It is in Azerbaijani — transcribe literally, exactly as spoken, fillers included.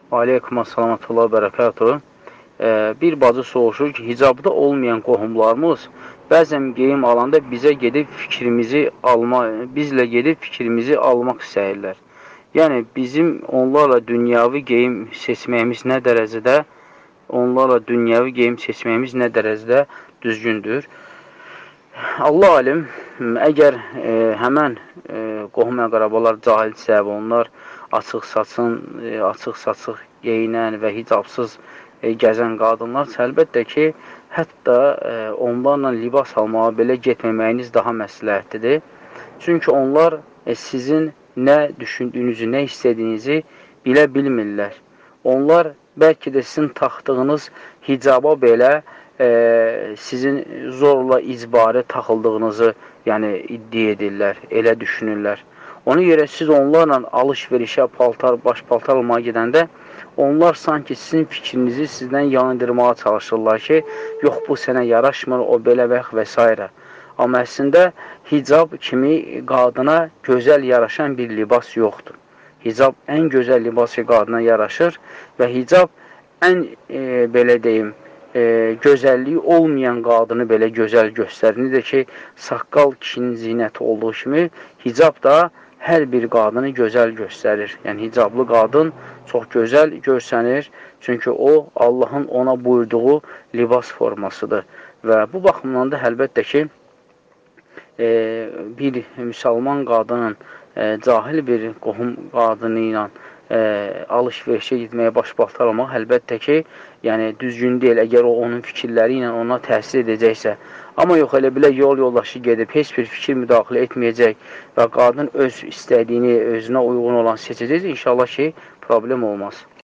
Aleykum assalamatullah bərəkatuhu. Ee, bir bacı soruşur ki, hicabda olmayan qohumlarımız bəzən geyim alanda bizə gedib fikrimizi alma, bizlə gedib fikrimizi almaq istəyirlər. Yəni, bizim onlarla dünyavi geyim seçməyimiz nə dərəcədə, onlarla dünyavi geyim seçməyimiz nə dərəcədə düzgündür? Allah alim, əgər e, həmən e, qohum-əqrabalar cahilsə və onlar açıq saçın, e, açıq saçıq geyinən və hicabsız e, gəzən qadınlarsa, əlbəttə ki, hətta e, onlarla libas almağa belə getməməyiniz daha məsləhətlidir. Çünki onlar e, sizin nə düşündüyünüzü, nə istədiyinizi bilə bilmirlər. Onlar bəlkə də sizin taxdığınız hicaba belə e, sizin zorla icbari taxıldığınızı yəni iddia edirlər, elə düşünürlər. Ona görə siz onlarla alış-verişə, paltar, baş paltar almağa gedəndə onlar sanki sizin fikrinizi sizdən yayındırmağa çalışırlar ki, yox bu sənə yaraşmır, o belə vəx və s. Amma əslində hicab kimi qadına gözəl yaraşan bir libas yoxdur. Hicab ən gözəl libas ki, qadına yaraşır və hicab ən e, belə deyim, e, gözəlliyi olmayan qadını belə gözəl göstərir. Necə ki, saqqal kişinin zinəti olduğu kimi, hicab da hər bir qadını gözəl göstərir. Yəni, hicablı qadın çox gözəl görsənir. Çünki o, Allahın ona buyurduğu libas formasıdır. Və bu baxımdan da əlbəttə ki, e, bir müsəlman qadının e, cahil bir qohum qadını ilə e, alış-verişə gitməyə baş-baltar almaq əlbəttə ki, yəni düzgün deyil, əgər o onun fikirləri ilə ona təsir edəcəksə. Amma yox, elə belə yol yoldaşı gedib, heç bir fikir müdaxilə etməyəcək və qadın öz istədiyini, özünə uyğun olan seçəcəksə, inşallah ki, problem olmaz.